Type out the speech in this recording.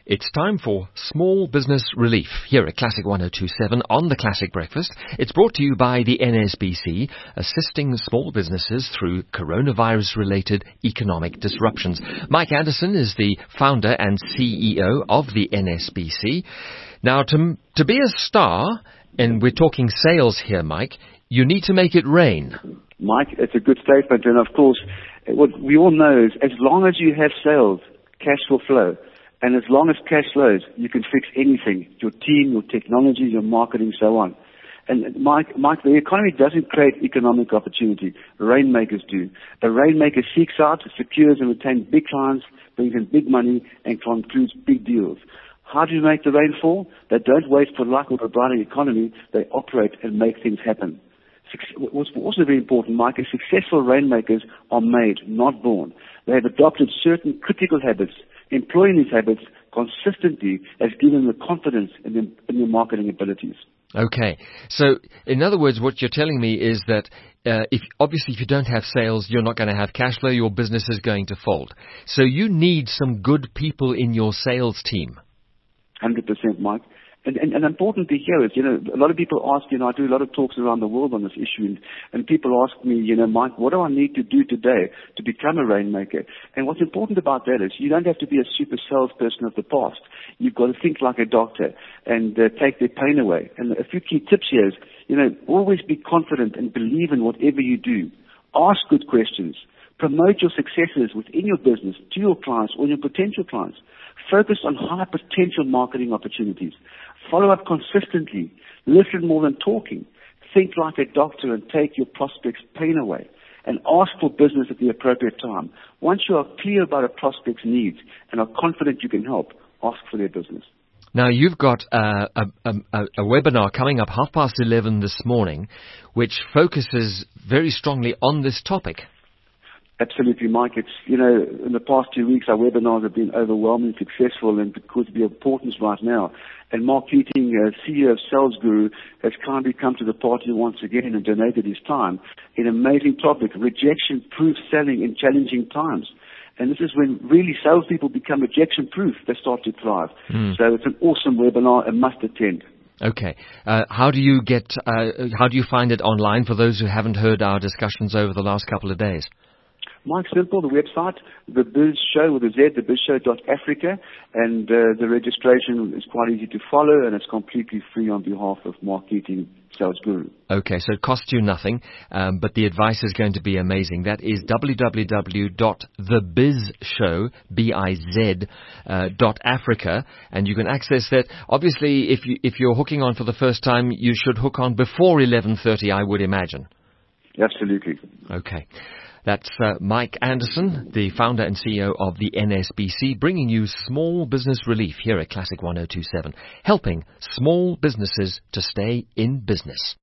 It's time for Small Business Relief here at Classic 102.7 on the Classic Breakfast. It's brought to you by the NSBC, assisting small businesses through coronavirus-related economic disruptions. Mike Anderson is the founder and CEO of the NSBC. Now, to be a star, and we're talking sales here, Mike, you need to make it rain. Mike, it's a good statement, and of course, what we all know is as long as you have sales, cash will flow. And as long as cash flows, you can fix anything, your team, your technology, your marketing, so on. And Mike, the economy doesn't create economic opportunity. Rainmakers do. A rainmaker seeks out, secures and retains big clients, brings in big money, and concludes big deals. How do you make the rain fall? They don't wait for luck or a brighter economy. They operate and make things happen. What's also very important, Mike, is successful rainmakers are made, not born. They have adopted certain critical habits. Employing these habits consistently has given them the confidence in their marketing abilities. Okay. So, in other words, what you're telling me is that if you don't have sales, you're not going to have cash flow, your business is going to fold. So you need some good people in your sales team. 100%, Mike. And important to hear is, a lot of people ask, I do a lot of talks around the world on this issue, and people ask me, Mike, what do I need to do today to become a rainmaker? And what's important about that is you don't have to be a super salesperson of the past. You've got to think like a doctor and take their pain away. And a few key tips here is, always be confident and believe in whatever you do. Ask good questions. Promote your successes within your business to your clients or your potential clients. Focus on high potential marketing opportunities. Follow up consistently. Listen more than talking. Think like a doctor and take your prospect's pain away. And ask for business at the appropriate time. Once you are clear about a prospect's needs and are confident you can help, ask for their business. Now, you've got a webinar coming up 11:30 this morning, which focuses very strongly on this topic. Absolutely, Mike. It's, in the past 2 weeks, our webinars have been overwhelmingly successful and because of the importance right now. And Mark Keating, CEO of Sales Guru, has kindly come to the party once again and donated his time. An amazing topic, rejection-proof selling in challenging times. And this is when really salespeople become rejection-proof. They start to thrive. So it's an awesome webinar, a must attend. Okay. How do you find it online for those who haven't heard our discussions over the last couple of days? Mike, simple, the website, The Biz Show with a Z, thebizshow.africa, and the registration is quite easy to follow, and it's completely free on behalf of Mark Keating, Sales Guru. Okay, so it costs you nothing, but the advice is going to be amazing. That is www.thebizshow.africa, and you can access that. Obviously, if you're hooking on for the first time, you should hook on before 11:30, I would imagine. Absolutely. Okay. That's Mike Anderson, the founder and CEO of the NSBC, bringing you Small Business Relief here at Classic 102.7, helping small businesses to stay in business.